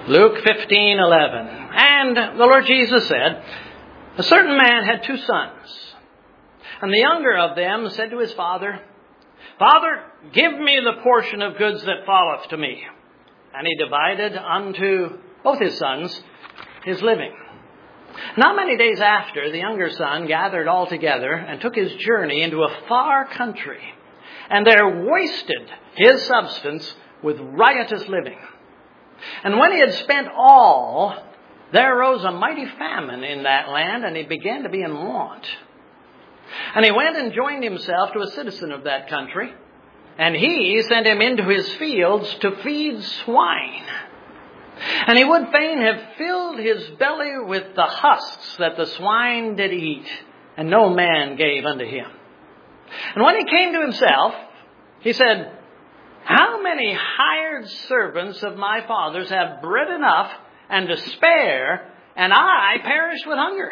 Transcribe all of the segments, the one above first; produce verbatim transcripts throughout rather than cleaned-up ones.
Luke fifteen eleven. And the Lord Jesus said, a certain man had two sons. And the younger of them said to his father, Father, give me the portion of goods that falleth to me. And he divided unto both his sons his living. Not many days after, the younger son gathered all together and took his journey into a far country, and there wasted his substance with riotous living. And when he had spent all, there arose a mighty famine in that land, and he began to be in want. And he went and joined himself to a citizen of that country, and he sent him into his fields to feed swine. And he would fain have filled his belly with the husks that the swine did eat, and no man gave unto him. And when he came to himself, he said, How many hired servants of my father's have bread enough and to spare, and I perish with hunger?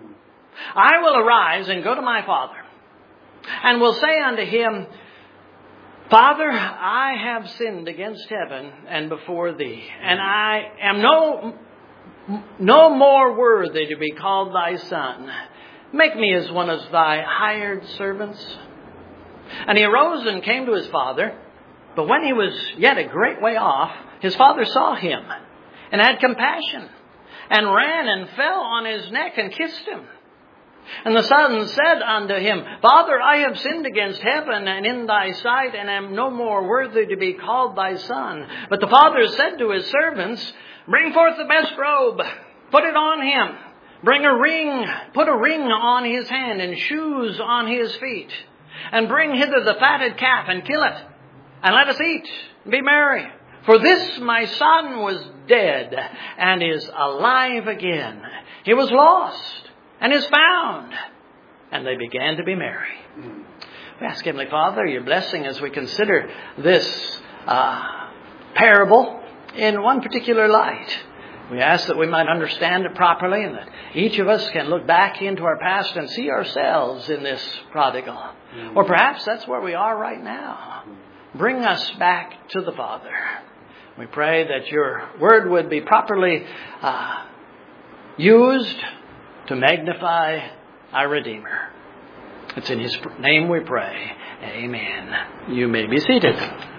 I will arise and go to my father, and will say unto him, Father, I have sinned against heaven and before thee, and I am no, no more worthy to be called thy son. Make me as one of thy hired servants. And he arose and came to his father. But when he was yet a great way off, his father saw him and had compassion, and ran and fell on his neck and kissed him. And the son said unto him, Father, I have sinned against heaven and in thy sight, and am no more worthy to be called thy son. But the father said to his servants, Bring forth the best robe, put it on him. Bring a ring, put a ring on his hand, and shoes on his feet. And bring hither the fatted calf, and kill it. And let us eat, and be merry. For this my son was dead, and is alive again. He was lost, and is found. And they began to be merry. We ask Heavenly Father your blessing as we consider this uh, parable in one particular light. We ask that we might understand it properly, and that each of us can look back into our past and see ourselves in this prodigal. Mm-hmm. Or perhaps that's where we are right now. Bring us back to the Father. We pray that your word would be properly uh, used to magnify our Redeemer. It's in his name we pray. Amen. You may be seated.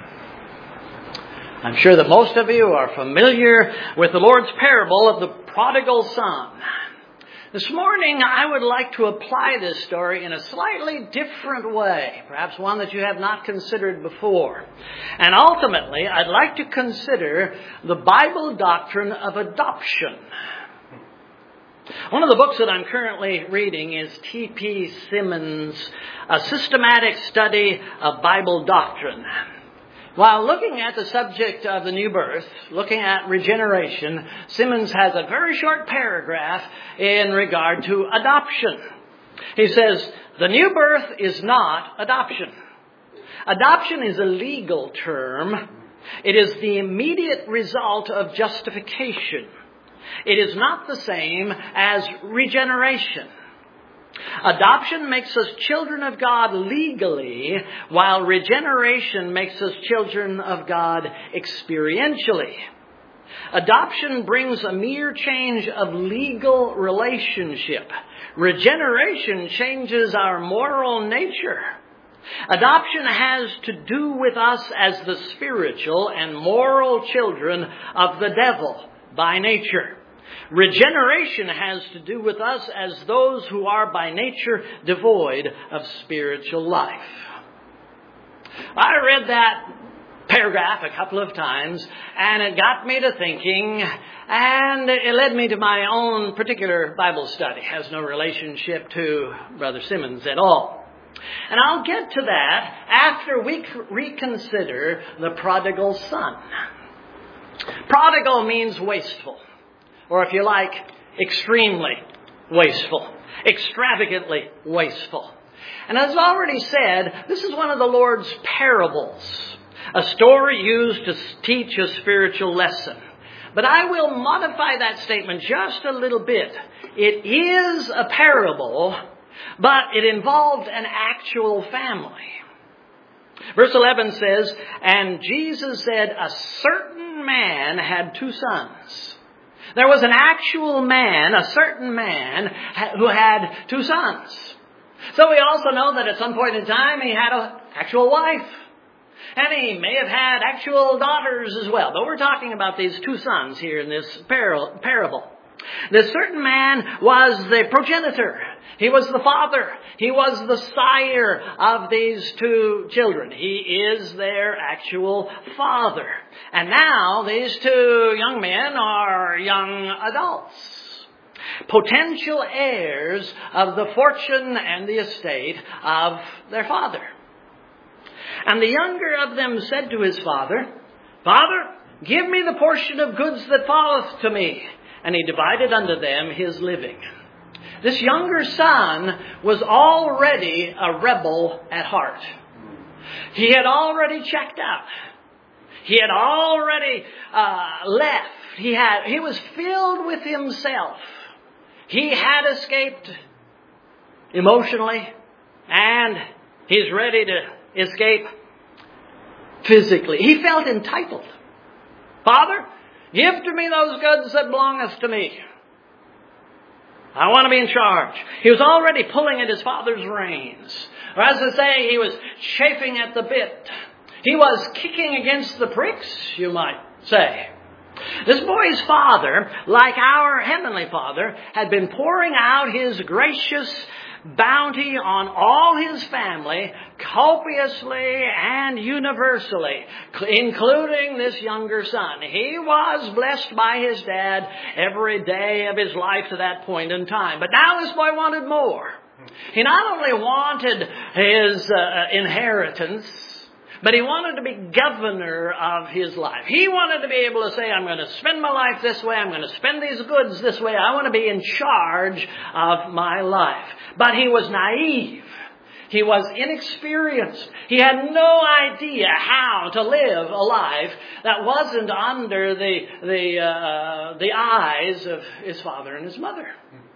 I'm sure that most of you are familiar with the Lord's parable of the prodigal son. This morning, I would like to apply this story in a slightly different way, perhaps one that you have not considered before. And ultimately, I'd like to consider the Bible doctrine of adoption. One of the books that I'm currently reading is T P Simmons' A Systematic Study of Bible Doctrine. While looking at the subject of the new birth, looking at regeneration, Simmons has a very short paragraph in regard to adoption. He says, the new birth is not adoption. Adoption is a legal term. It is the immediate result of justification. It is not the same as regeneration. Adoption makes us children of God legally, while regeneration makes us children of God experientially. Adoption brings a mere change of legal relationship. Regeneration changes our moral nature. Adoption has to do with us as the spiritual and moral children of the devil by nature. Regeneration has to do with us as those who are by nature devoid of spiritual life. I read that paragraph a couple of times, and it got me to thinking, and it led me to my own particular Bible study. It has no relationship to Brother Simmons at all. And I'll get to that after we reconsider the prodigal son. Prodigal means wasteful. Or if you like, extremely wasteful. Extravagantly wasteful. And as I've already said, this is one of the Lord's parables. A story used to teach a spiritual lesson. But I will modify that statement just a little bit. It is a parable, but it involved an actual family. Verse eleven says, and Jesus said, a certain certain man had two sons. There was an actual man, a certain man, who had two sons. So we also know that at some point in time he had an actual wife. And he may have had actual daughters as well. But we're talking about these two sons here in this parable. This certain man was the progenitor. He was the father. He was the sire of these two children. He is their actual father. And now these two young men are young adults, potential heirs of the fortune and the estate of their father. And the younger of them said to his father, Father, give me the portion of goods that falleth to me. And he divided unto them his living. This younger son was already a rebel at heart. He had already checked out. He had already uh, left. He had. He was filled with himself. He had escaped emotionally, and he's ready to escape physically. He felt entitled. Father, give to me those goods that belongeth to me. I want to be in charge. He was already pulling at his father's reins. Or as I say, he was chafing at the bit. He was kicking against the pricks, you might say. This boy's father, like our Heavenly Father, had been pouring out his gracious bounty on all his family, copiously and universally, including this younger son. He was blessed by his dad every day of his life to that point in time. But now this boy wanted more. He not only wanted his uh, inheritance, but he wanted to be governor of his life. He wanted to be able to say, I'm going to spend my life this way. I'm going to spend these goods this way. I want to be in charge of my life. But he was naive. He was inexperienced. He had no idea how to live a life that wasn't under the, the, uh, the eyes of his father and his mother.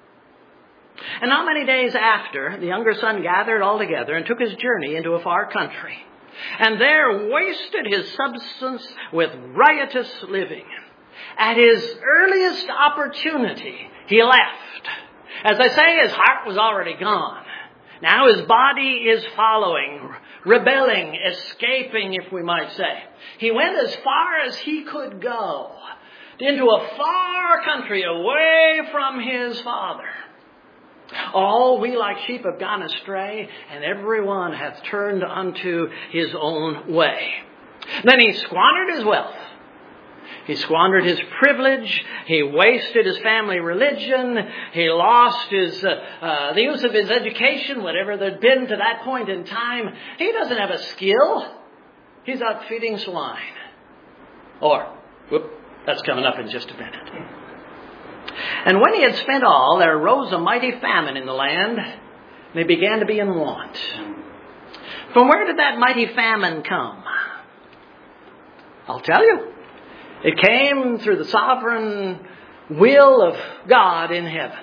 And not many days after, the younger son gathered all together and took his journey into a far country. And there wasted his substance with riotous living. At his earliest opportunity, he left. As I say, his heart was already gone. Now his body is following, rebelling, escaping, if we might say. He went as far as he could go, into a far country away from his father. All we like sheep have gone astray, and every one hath turned unto his own way. Then he squandered his wealth. He squandered his privilege. He wasted his family religion. He lost his uh, uh, the use of his education, whatever there'd been to that point in time. He doesn't have a skill. He's out feeding swine. Or, whoop, that's coming up in just a minute. And when he had spent all, there arose a mighty famine in the land, and they began to be in want. From where did that mighty famine come? I'll tell you. It came through the sovereign will of God in heaven.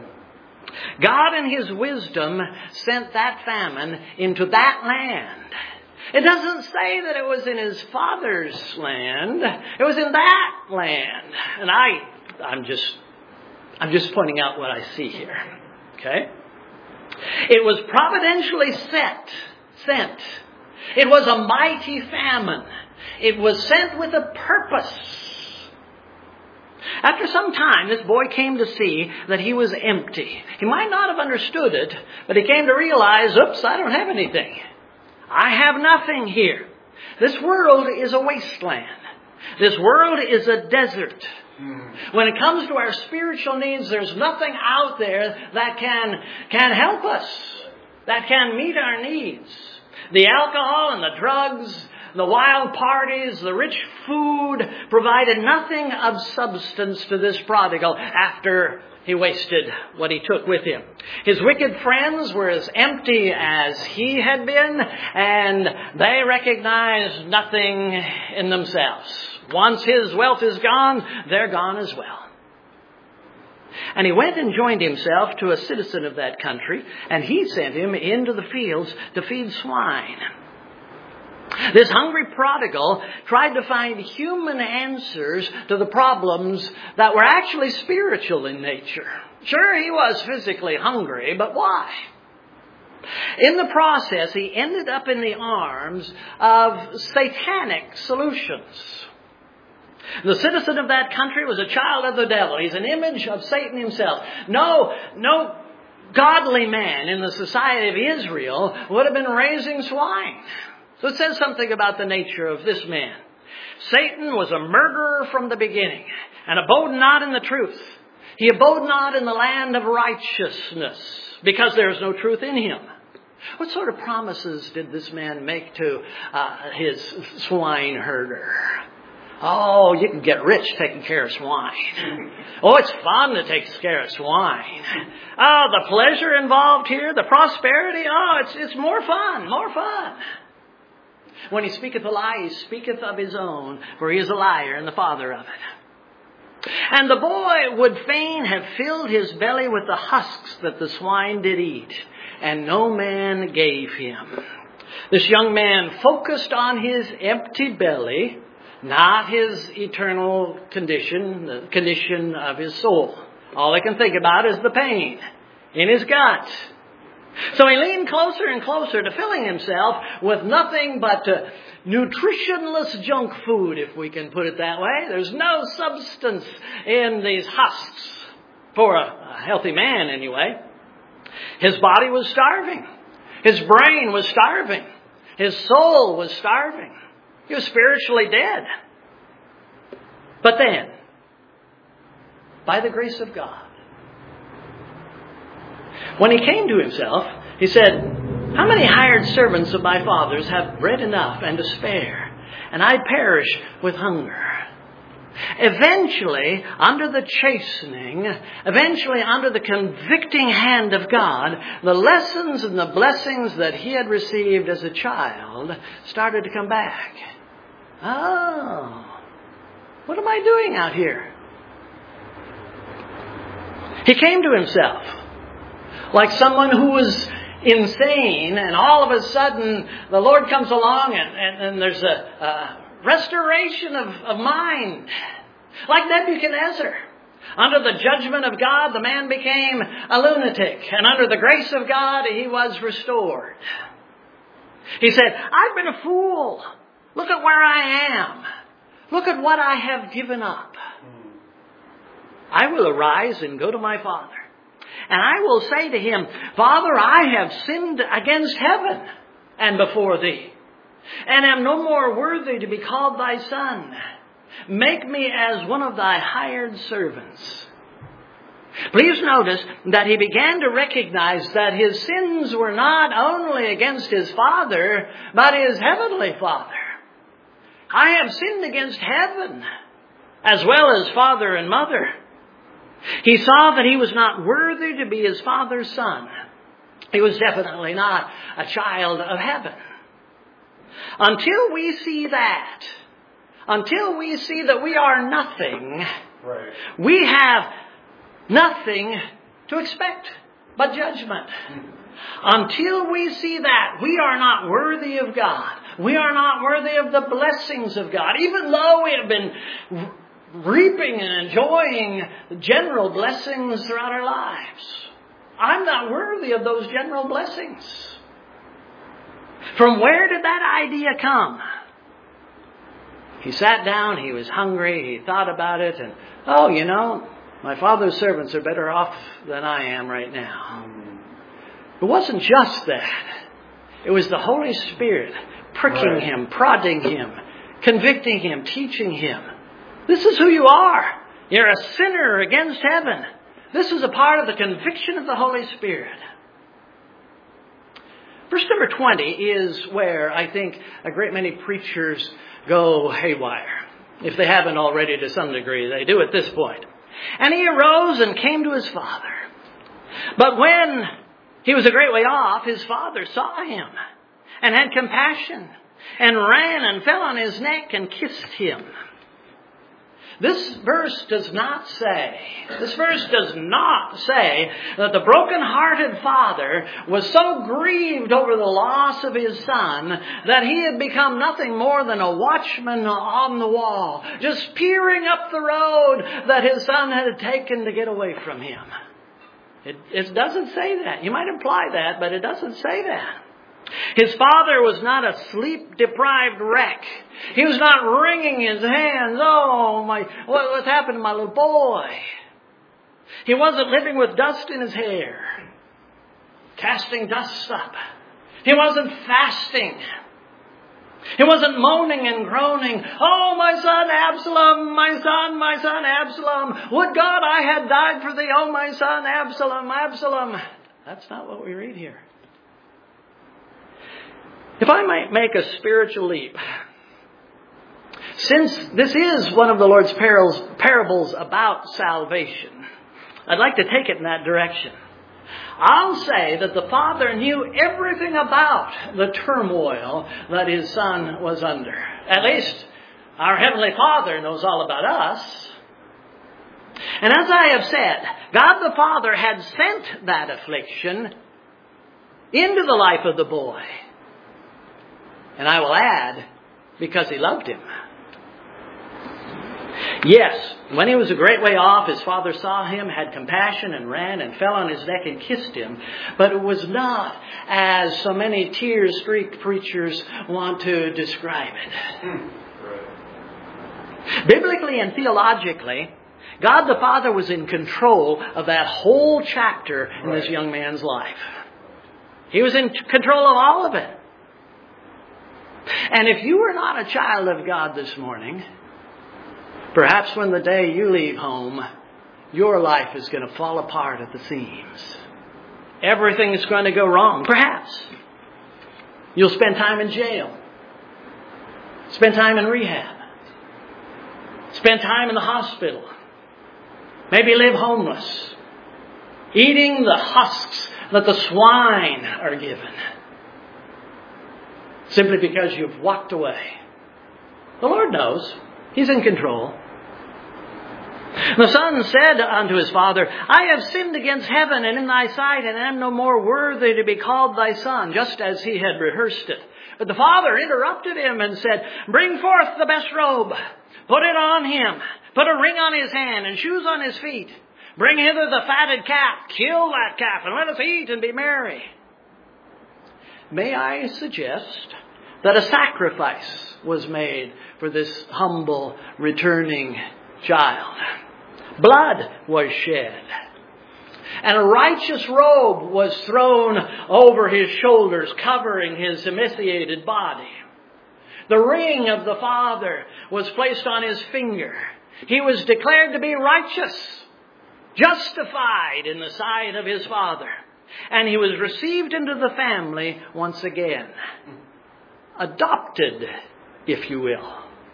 God in His wisdom sent that famine into that land. It doesn't say that it was in his father's land. It was in that land. And I, I'm just... I'm just pointing out what I see here. Okay? It was providentially set, sent. It was a mighty famine. It was sent with a purpose. After some time, this boy came to see that he was empty. He might not have understood it, but he came to realize, oops, I don't have anything. I have nothing here. This world is a wasteland. This world is a desert. When it comes to our spiritual needs, there's nothing out there that can, can help us, that can meet our needs. The alcohol and the drugs, the wild parties, the rich food provided nothing of substance to this prodigal after he wasted what he took with him. His wicked friends were as empty as he had been, and they recognized nothing in themselves. Once his wealth is gone, they're gone as well. And he went and joined himself to a citizen of that country, and he sent him into the fields to feed swine. This hungry prodigal tried to find human answers to the problems that were actually spiritual in nature. Sure, he was physically hungry, but why? In the process, he ended up in the arms of satanic solutions. The citizen of that country was a child of the devil. He's an image of Satan himself. No, no godly man in the society of Israel would have been raising swine. So it says something about the nature of this man. Satan was a murderer from the beginning and abode not in the truth. He abode not in the land of righteousness because there is no truth in him. What sort of promises did this man make to uh, his swine herder? Oh, you can get rich taking care of swine. Oh, it's fun to take care of swine. Oh, the pleasure involved here, the prosperity. Oh, it's it's more fun, more fun. When he speaketh a lie, he speaketh of his own, for he is a liar and the father of it. And the boy would fain have filled his belly with the husks that the swine did eat, and no man gave him. This young man focused on his empty belly, not his eternal condition, the condition of his soul. All he can think about is the pain in his gut. So he leaned closer and closer to filling himself with nothing but uh, nutritionless junk food, if we can put it that way. There's no substance in these husks, for a, a healthy man anyway. His body was starving. His brain was starving. His soul was starving. He was spiritually dead. But then, by the grace of God, when he came to himself, he said, how many hired servants of my father's have bread enough and to spare, and I perish with hunger? Eventually, under the chastening, eventually under the convicting hand of God, the lessons and the blessings that he had received as a child started to come back. Oh, what am I doing out here? He came to himself like someone who was insane, and all of a sudden the Lord comes along and, and, and there's a, a restoration of, of mind. Like Nebuchadnezzar. Under the judgment of God, the man became a lunatic, and under the grace of God, he was restored. He said, I've been a fool. Look at where I am. Look at what I have given up. I will arise and go to my father. And I will say to him, Father, I have sinned against heaven and before thee, and am no more worthy to be called thy son. Make me as one of thy hired servants. Please notice that he began to recognize that his sins were not only against his father, but his heavenly Father. I have sinned against heaven, as well as father and mother. He saw that he was not worthy to be his father's son. He was definitely not a child of heaven. Until we see that, until we see that we are nothing, right, we have nothing to expect but judgment. Until we see that, we are not worthy of God. We are not worthy of the blessings of God, even though we have been reaping and enjoying general blessings throughout our lives. I'm not worthy of those general blessings. From where did that idea come? He sat down, he was hungry, he thought about it, and, oh, you know, my father's servants are better off than I am right now. It wasn't just that. It was the Holy Spirit pricking right. him, prodding him, convicting him, teaching him. This is who you are. You're a sinner against heaven. This is a part of the conviction of the Holy Spirit. Verse number twenty is where I think a great many preachers go haywire. If they haven't already to some degree, they do at this point. And he arose and came to his father. But when he was a great way off, his father saw him and had compassion and ran and fell on his neck and kissed him. This verse does not say, this verse does not say that the broken-hearted father was so grieved over the loss of his son that he had become nothing more than a watchman on the wall, just peering up the road that his son had taken to get away from him. It, it doesn't say that. You might imply that, but it doesn't say that. His father was not a sleep-deprived wreck. He was not wringing his hands. Oh, my, what, what's happened to my little boy? He wasn't living with dust in his hair, casting dust up. He wasn't fasting. He wasn't moaning and groaning. Oh, my son Absalom, my son, my son Absalom. Would God I had died for thee, oh, my son Absalom, Absalom. That's not what we read here. If I might make a spiritual leap, since this is one of the Lord's parables about salvation, I'd like to take it in that direction. I'll say that the father knew everything about the turmoil that his son was under. At least our Heavenly Father knows all about us. And as I have said, God the Father had sent that affliction into the life of the boy. And I will add, because he loved him. Yes, when he was a great way off, his father saw him, had compassion, and ran and fell on his neck and kissed him. But it was not as so many tear-streaked preachers want to describe it. Right. Biblically and theologically, God the Father was in control of that whole chapter in right. this young man's life. He was in control of all of it. And if you are not a child of God this morning, perhaps when the day you leave home, your life is going to fall apart at the seams. Everything is going to go wrong. Perhaps you'll spend time in jail. Spend time in rehab. Spend time in the hospital. Maybe live homeless. Eating the husks that the swine are given. Simply because you've walked away. The Lord knows. He's in control. The son said unto his father, I have sinned against heaven and in thy sight, and am no more worthy to be called thy son, just as he had rehearsed it. But the father interrupted him and said, Bring forth the best robe, put it on him, put a ring on his hand and shoes on his feet. Bring hither the fatted calf, kill that calf, and let us eat and be merry. May I suggest that a sacrifice was made for this humble, returning child. Blood was shed. And a righteous robe was thrown over his shoulders, covering his emaciated body. The ring of the father was placed on his finger. He was declared to be righteous, justified in the sight of his father. And he was received into the family once again. Adopted, if you will.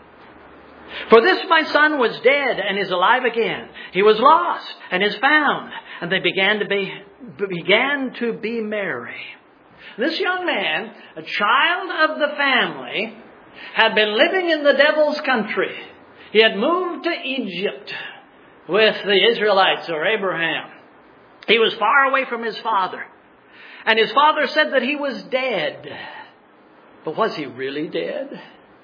For this my son was dead and is alive again. He was lost and is found. And they began to be, began to be merry. This young man, a child of the family, had been living in the devil's country. He had moved to Egypt with the Israelites or Abraham. He was far away from his father. And his father said that he was dead. But was he really dead?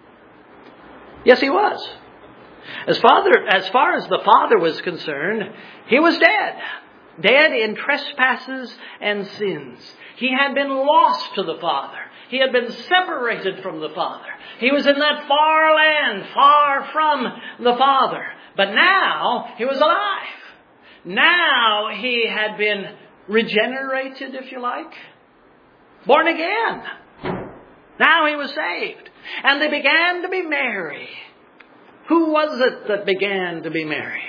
Yes, he was. As father, as far as the father was concerned, he was dead. Dead in trespasses and sins. He had been lost to the father. He had been separated from the father. He was in that far land, far from the father. But now he was alive. Now he had been regenerated, if you like. Born again. Now he was saved. And they began to be merry. Who was it that began to be merry?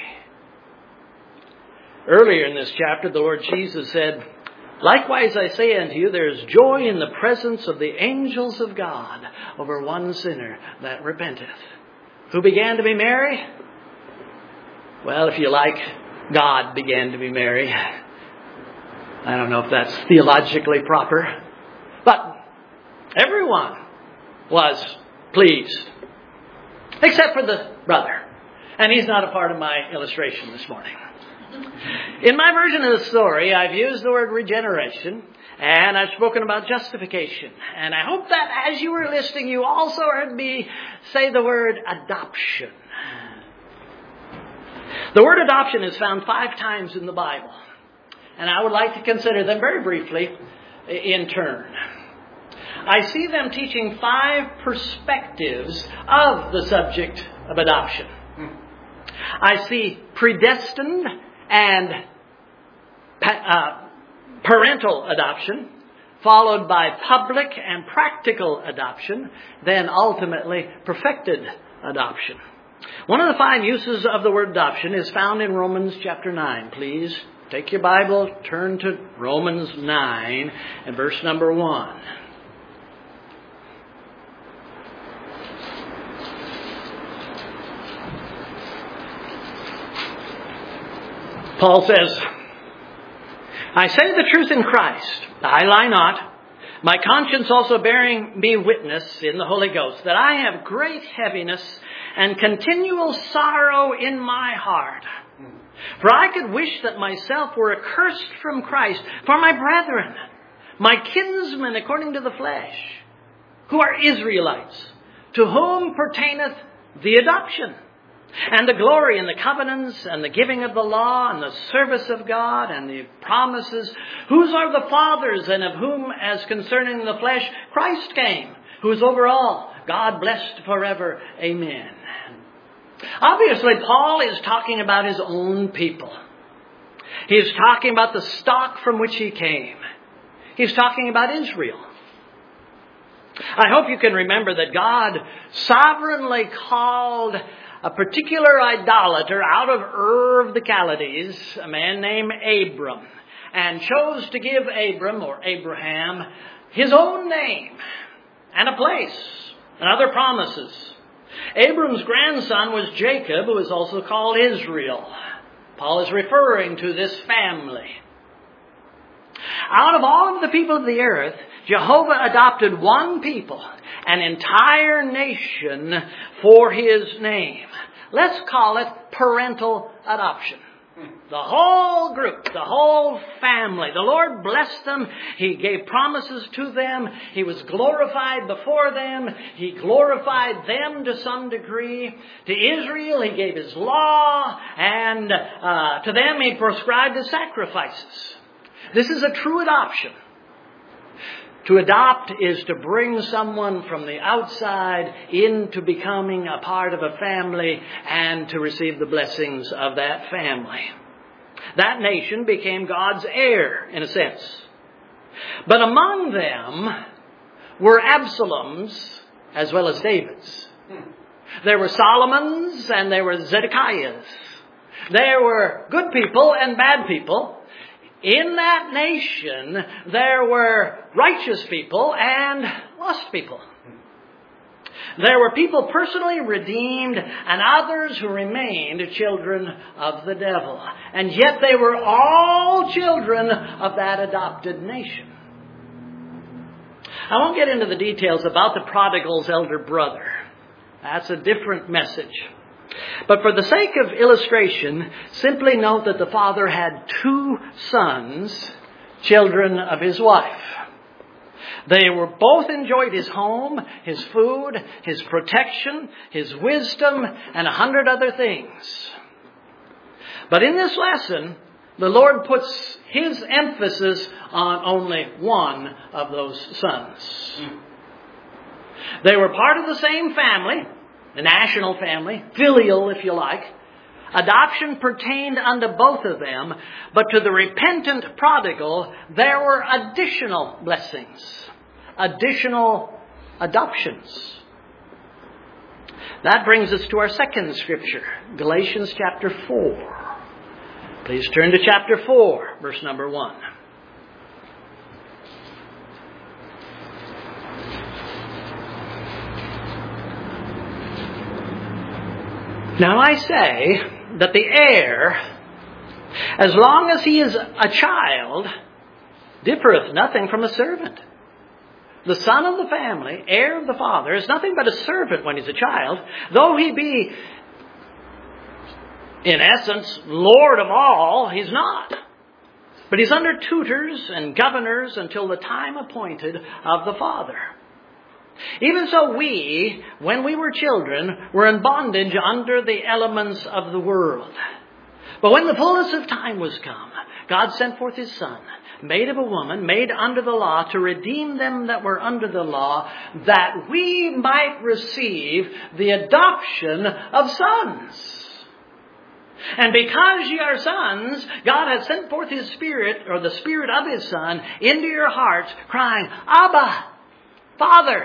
Earlier in this chapter, the Lord Jesus said, Likewise I say unto you, there is joy in the presence of the angels of God over one sinner that repenteth. Who began to be merry? Well, if you like, God began to be merry. I don't know if that's theologically proper. But everyone was pleased. Except for the brother. And he's not a part of my illustration this morning. In my version of the story, I've used the word regeneration, and I've spoken about justification. And I hope that as you were listening, you also heard me say the word adoption. The word adoption is found five times in the Bible. And I would like to consider them very briefly in turn. I see them teaching five perspectives of the subject of adoption. I see predestined and uh, parental adoption, followed by public and practical adoption, then ultimately perfected adoption. One of the five uses of the word adoption is found in Romans chapter nine. Please take your Bible, turn to Romans nine and verse number one. Paul says, I say the truth in Christ, I lie not, my conscience also bearing me witness in the Holy Ghost, that I have great heaviness and continual sorrow in my heart. For I could wish that myself were accursed from Christ for my brethren, my kinsmen according to the flesh, who are Israelites, to whom pertaineth the adoption, and the glory and the covenants and the giving of the law and the service of God and the promises, whose are the fathers, and of whom, as concerning the flesh, Christ came, who is over all, God blessed forever. Amen. Obviously, Paul is talking about his own people. He is talking about the stock from which he came. He's talking about Israel. I hope you can remember that God sovereignly called a particular idolater out of Ur of the Chaldees, a man named Abram, and chose to give Abram, or Abraham, his own name and a place and other promises. Abram's grandson was Jacob, who is also called Israel. Paul is referring to this family. Out of all of the people of the earth, Jehovah adopted one people, an entire nation, for his name. Let's call it parental adoption. The whole group, the whole family. The Lord blessed them. He gave promises to them. He was glorified before them. He glorified them to some degree. To Israel, He gave His law. And uh, to them, He prescribed His sacrifices. This is a true adoption. To adopt is to bring someone from the outside into becoming a part of a family and to receive the blessings of that family. That nation became God's heir, in a sense. But among them were Absalom's as well as David's. There were Solomon's and there were Zedekiah's. There were good people and bad people. In that nation, there were righteous people and lost people. There were people personally redeemed and others who remained children of the devil. And yet they were all children of that adopted nation. I won't get into the details about the prodigal's elder brother. That's a different message. But for the sake of illustration, simply note that the father had two sons, children of his wife. They were both enjoyed his home, his food, his protection, his wisdom, and a hundred other things. But in this lesson, the Lord puts His emphasis on only one of those sons. They were part of the same family, the national family, filial if you like. Adoption pertained unto both of them, but to the repentant prodigal, there were additional blessings, additional adoptions. That brings us to our second scripture, Galatians chapter four. Please turn to chapter four, verse number one. Now I say that the heir, as long as he is a child, differeth nothing from a servant. The son of the family, heir of the father, is nothing but a servant when he's a child, though he be in essence, Lord of all. He's not. But he's under tutors and governors until the time appointed of the Father. Even so we, when we were children, were in bondage under the elements of the world. But when the fullness of time was come, God sent forth His Son, made of a woman, made under the law, to redeem them that were under the law, that we might receive the adoption of sons. And because ye are sons, God hath sent forth His Spirit, or the Spirit of His Son, into your hearts, crying, Abba, Father.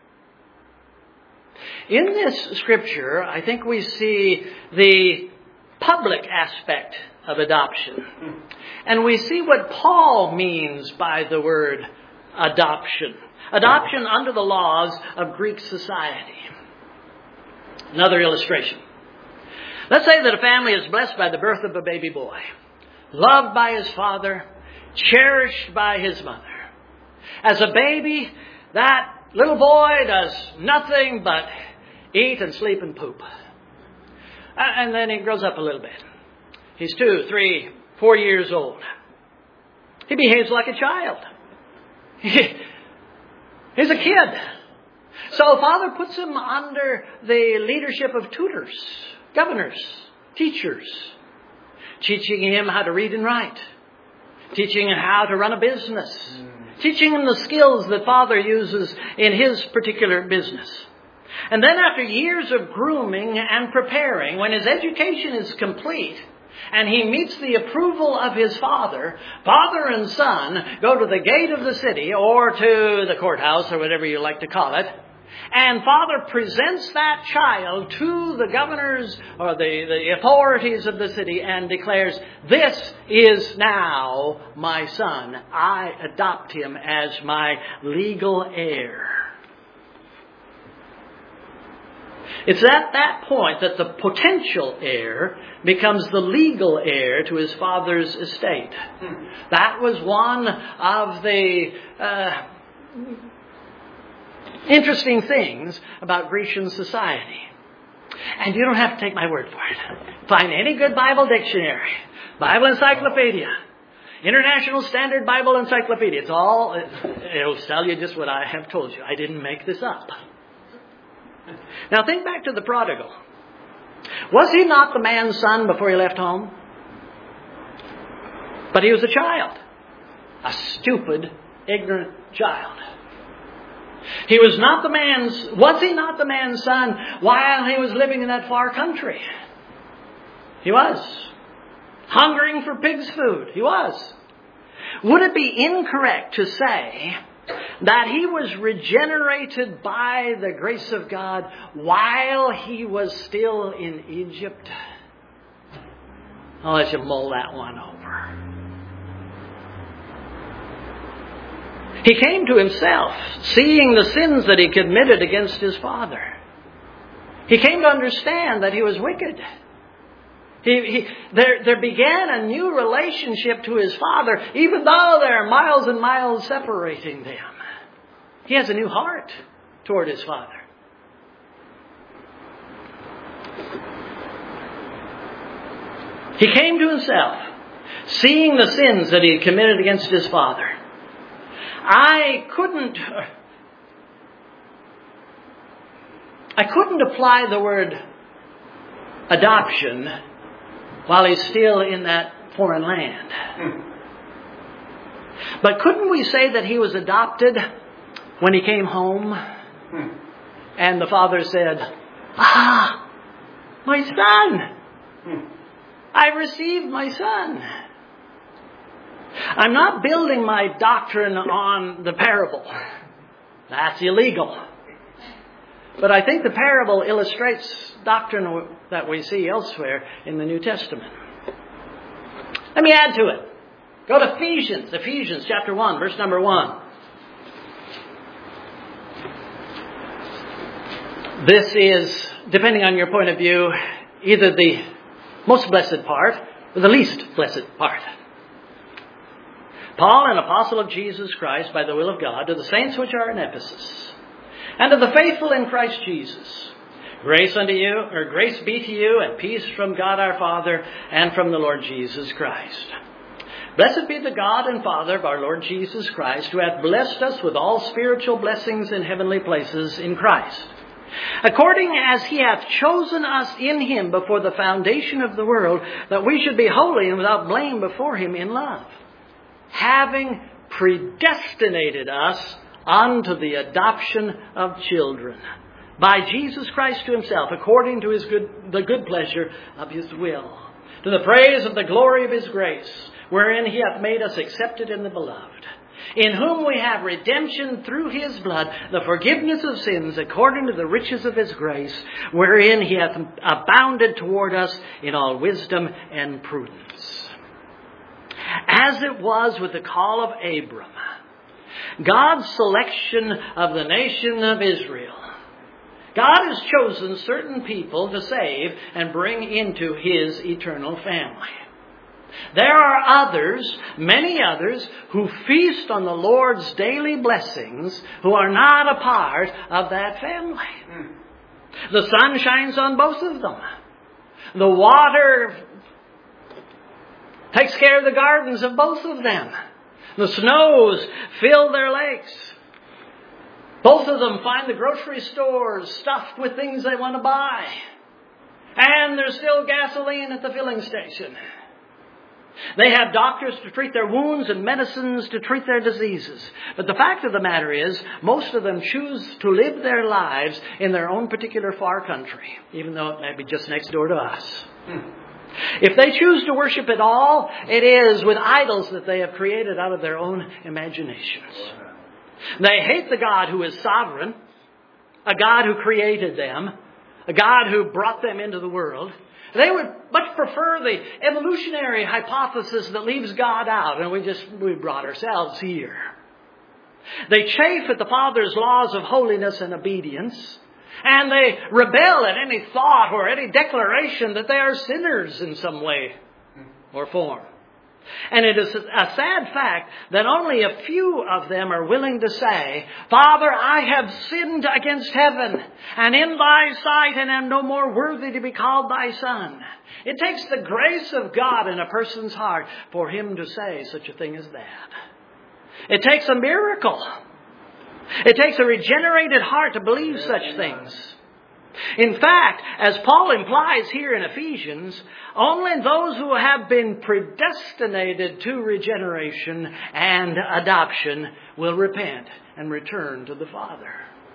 In this scripture, I think we see the public aspect of adoption. And we see what Paul means by the word adoption. Adoption under the laws of Greek society. Another illustration. Let's say that a family is blessed by the birth of a baby boy, loved by his father, cherished by his mother. As a baby, that little boy does nothing but eat and sleep and poop. And then he grows up a little bit. He's two, three, four years old. He behaves like a child. He's a kid. So father puts him under the leadership of tutors, governors, teachers, teaching him how to read and write, teaching him how to run a business, teaching him the skills that father uses in his particular business. And then after years of grooming and preparing, when his education is complete and he meets the approval of his father, father and son go to the gate of the city or to the courthouse or whatever you like to call it. And father presents that child to the governors or the, the authorities of the city and declares, this is now my son. I adopt him as my legal heir. It's at that point that the potential heir becomes the legal heir to his father's estate. Hmm. That was one of the uh, interesting things about Grecian society. And you don't have to take my word for it. Find any good Bible dictionary, Bible Encyclopedia, International Standard Bible Encyclopedia. It's all, it'll tell you just what I have told you. I didn't make this up. Now think back to the prodigal. Was he not the man's son before he left home? But he was a child. A stupid, ignorant child. He was not the man's, was he not the man's son while he was living in that far country? He was. Hungering for pig's food. He was. Would it be incorrect to say that he was regenerated by the grace of God while he was still in Egypt? I'll let you mull that one over. He came to himself, seeing the sins that he committed against his father. He came to understand that he was wicked. He, he, there, there began a new relationship to his father, even though there are miles and miles separating them. He has a new heart toward his father. He came to himself, seeing the sins that he had committed against his father. I couldn't, I couldn't apply the word adoption while he's still in that foreign land. But couldn't we say that he was adopted when he came home and the father said, ah, my son, I received my son. I'm not building my doctrine on the parable. That's illegal. But I think the parable illustrates doctrine that we see elsewhere in the New Testament. Let me add to it. Go to Ephesians, Ephesians chapter one, verse number one. This is, depending on your point of view, either the most blessed part or the least blessed part. Paul, an apostle of Jesus Christ by the will of God, to the saints which are in Ephesus, and to the faithful in Christ Jesus, Grace unto you, or grace be to you, and peace from God our Father and from the Lord Jesus Christ. Blessed be the God and Father of our Lord Jesus Christ, who hath blessed us with all spiritual blessings in heavenly places in Christ, according as he hath chosen us in him before the foundation of the world, that we should be holy and without blame before him in love, having predestinated us unto the adoption of children, by Jesus Christ to himself, according to his good, the good pleasure of his will, to the praise of the glory of his grace, wherein he hath made us accepted in the beloved, in whom we have redemption through his blood, the forgiveness of sins, according to the riches of his grace, wherein he hath abounded toward us in all wisdom and prudence. As it was with the call of Abram, God's selection of the nation of Israel, God has chosen certain people to save and bring into his eternal family. There are others, many others, who feast on the Lord's daily blessings, who are not a part of that family. Mm. The sun shines on both of them. The water takes care of the gardens of both of them. The snows fill their lakes. Both of them find the grocery stores stuffed with things they want to buy. And there's still gasoline at the filling station. They have doctors to treat their wounds and medicines to treat their diseases. But the fact of the matter is, most of them choose to live their lives in their own particular far country, even though it may be just next door to us. Hmm. If they choose to worship at all, it is with idols that they have created out of their own imaginations. They hate the God who is sovereign, a God who created them, a God who brought them into the world. They would much prefer the evolutionary hypothesis that leaves God out, and we just we brought ourselves here. They chafe at the Father's laws of holiness and obedience, and they rebel at any thought or any declaration that they are sinners in some way or form. And it is a sad fact that only a few of them are willing to say, Father, I have sinned against heaven and in thy sight, and am no more worthy to be called thy son. It takes the grace of God in a person's heart for him to say such a thing as that. It takes a miracle. It takes a regenerated heart to believe such things. In fact, as Paul implies here in Ephesians, only those who have been predestinated to regeneration and adoption will repent and return to the Father.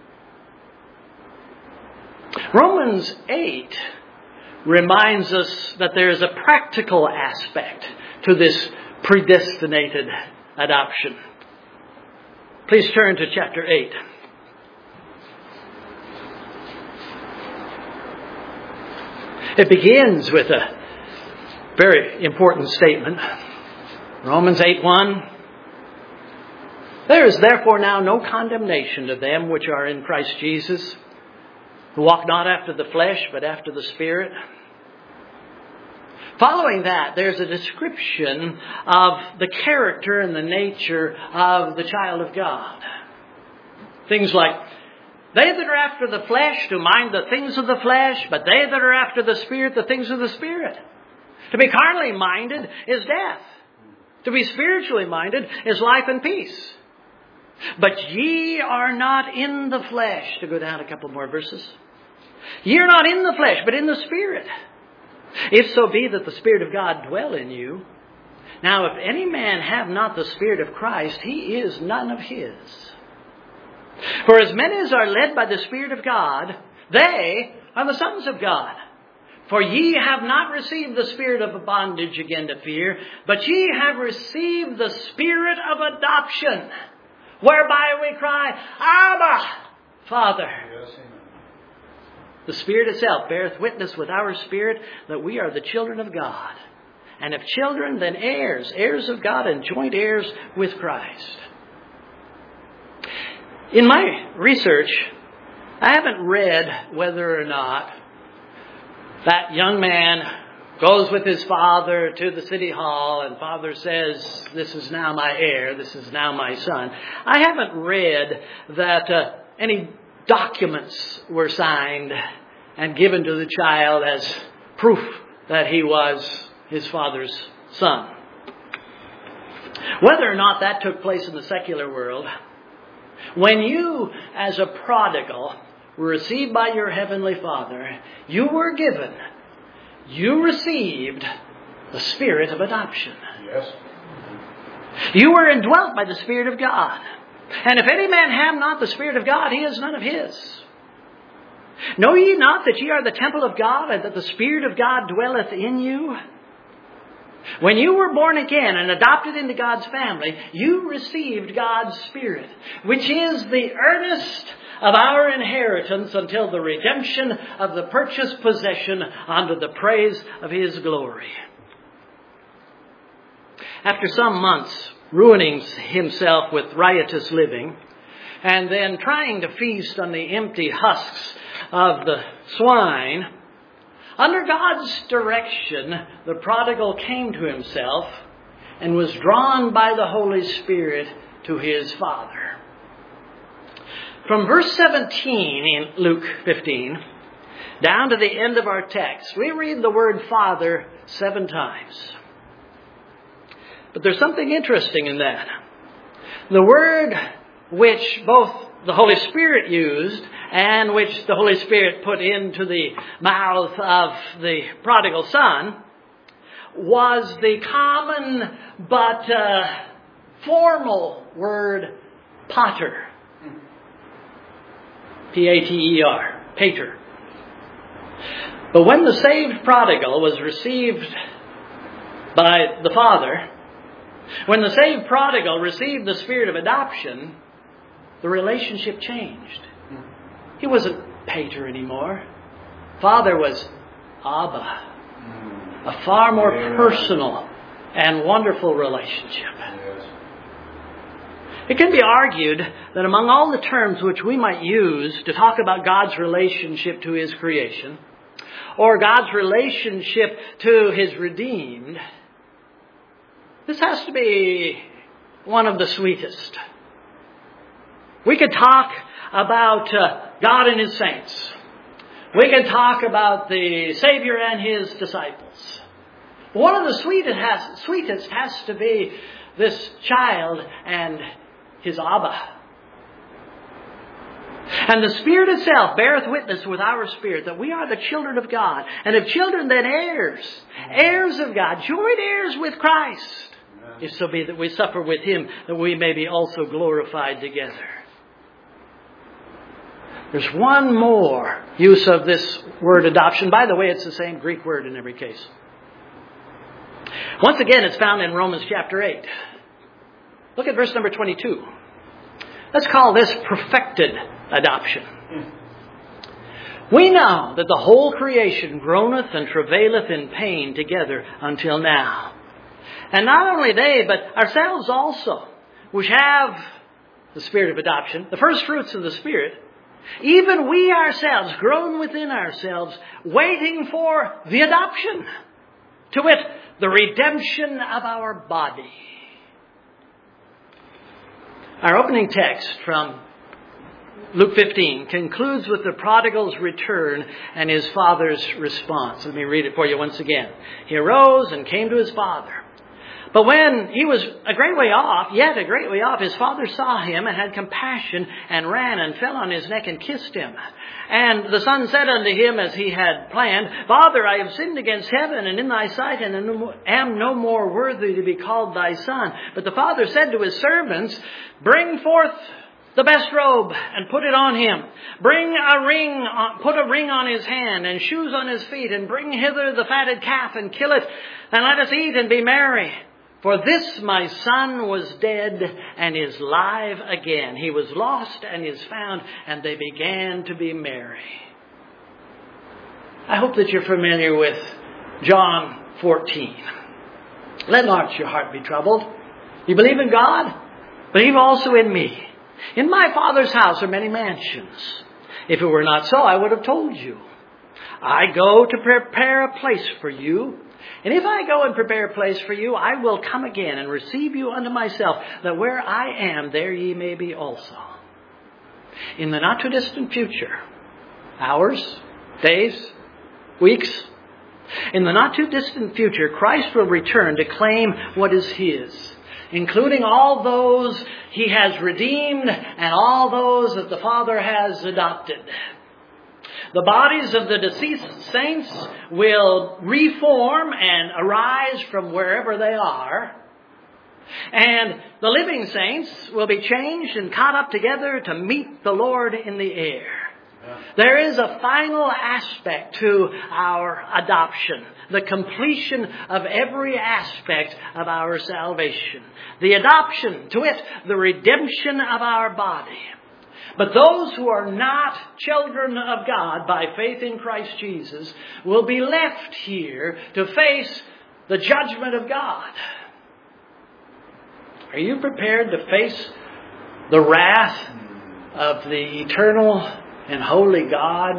Romans eight reminds us that there is a practical aspect to this predestinated adoption. Please turn to chapter eight. It begins with a very important statement. Romans eight one. There is therefore now no condemnation to them which are in Christ Jesus, who walk not after the flesh, but after the Spirit. Following that, there's a description of the character and the nature of the child of God. Things like, they that are after the flesh do mind the things of the flesh, but they that are after the Spirit, the things of the Spirit. To be carnally minded is death. To be spiritually minded is life and peace. But ye are not in the flesh. To go down a couple more verses. Ye are not in the flesh, but in the Spirit. If so be that the Spirit of God dwell in you. Now if any man have not the Spirit of Christ, he is none of his. For as many as are led by the Spirit of God, they are the sons of God. For ye have not received the spirit of bondage again to fear, but ye have received the Spirit of adoption, whereby we cry, Abba, Father. Yes, amen. The Spirit itself beareth witness with our spirit that we are the children of God. And if children, then heirs, heirs of God and joint heirs with Christ. In my research, I haven't read whether or not that young man goes with his father to the city hall and father says, this is now my heir, this is now my son. I haven't read that uh, any documents were signed and given to the child as proof that he was his father's son. Whether or not that took place in the secular world, when you, as a prodigal, were received by your heavenly Father, you were given, you received the spirit of adoption. Yes. You were indwelt by the Spirit of God. And if any man have not the Spirit of God, he is none of his. Know ye not that ye are the temple of God, and that the Spirit of God dwelleth in you? When you were born again and adopted into God's family, you received God's Spirit, which is the earnest of our inheritance until the redemption of the purchased possession unto the praise of His glory. After some months ruining himself with riotous living, and then trying to feast on the empty husks of the swine, under God's direction, the prodigal came to himself and was drawn by the Holy Spirit to his Father. From verse seventeen in Luke fifteen, down to the end of our text, we read the word Father seven times. But there's something interesting in that. The word which both the Holy Spirit used and which the Holy Spirit put into the mouth of the prodigal son was the common but uh, formal word pater. P A T E R. Pater. But when the saved prodigal was received by the Father, when the saved prodigal received the spirit of adoption, the relationship changed. He wasn't pater anymore. Father was Abba. A far more personal and wonderful relationship. It can be argued that among all the terms which we might use to talk about God's relationship to His creation, or God's relationship to His redeemed, this has to be one of the sweetest. We could talk about uh, God and His saints. We can talk about the Savior and His disciples. One of the sweetest has, sweetest has to be this child and his Abba. And the Spirit itself beareth witness with our spirit that we are the children of God. And if children, then heirs. Heirs of God. Joint heirs with Christ. If so be that we suffer with Him, that we may be also glorified together. There's one more use of this word adoption. By the way, it's the same Greek word in every case. Once again, it's found in Romans chapter eight. Look at verse number twenty-two. Let's call this perfected adoption. We know that the whole creation groaneth and travaileth in pain together until now. And not only they, but ourselves also, which have the spirit of adoption, the first fruits of the Spirit, even we ourselves groan within ourselves, waiting for the adoption, to wit, the redemption of our body. Our opening text from Luke fifteen concludes with the prodigal's return and his father's response. Let me read it for you once again. He arose and came to his father. But when he was a great way off, yet a great way off, his father saw him and had compassion and ran and fell on his neck and kissed him. And the son said unto him as he had planned, Father, I have sinned against heaven and in thy sight, and am no more worthy to be called thy son. But the father said to his servants, Bring forth the best robe and put it on him. Bring a ring, on, put a ring on his hand and shoes on his feet, and bring hither the fatted calf and kill it, and let us eat and be merry. For this my son was dead and is live again. He was lost and is found, and they began to be merry. I hope that you're familiar with John fourteen. Let not your heart be troubled. You believe in God? Believe also in me. In my Father's house are many mansions. If it were not so, I would have told you. I go to prepare a place for you. And if I go and prepare a place for you, I will come again and receive you unto myself, that where I am, there ye may be also. In the not too distant future, ours, Days? Weeks? In the not too distant future, Christ will return to claim what is His, including all those He has redeemed and all those that the Father has adopted. The bodies of the deceased saints will reform and arise from wherever they are. And the living saints will be changed and caught up together to meet the Lord in the air. There is a final aspect to our adoption, the completion of every aspect of our salvation. The adoption, to it, the redemption of our body. But those who are not children of God by faith in Christ Jesus will be left here to face the judgment of God. Are you prepared to face the wrath of the eternal and holy God?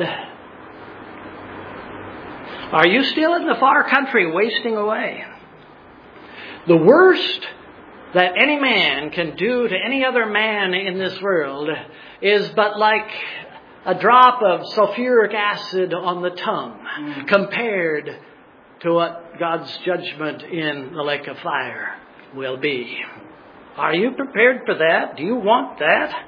Are you still in the far country wasting away? The worst that any man can do to any other man in this world is but like a drop of sulfuric acid on the tongue mm. compared to what God's judgment in the lake of fire will be. Are you prepared for that? Do you want that?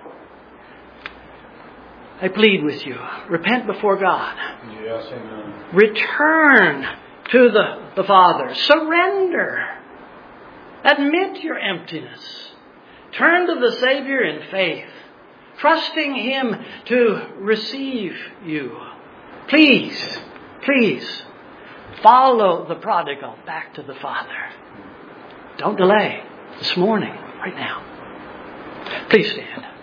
I plead with you. Repent before God. Yes, amen. Return to the, the Father. Surrender. Admit your emptiness. Turn to the Savior in faith, trusting Him to receive you. Please, please, follow the prodigal back to the Father. Don't delay. This morning, right now. Please stand.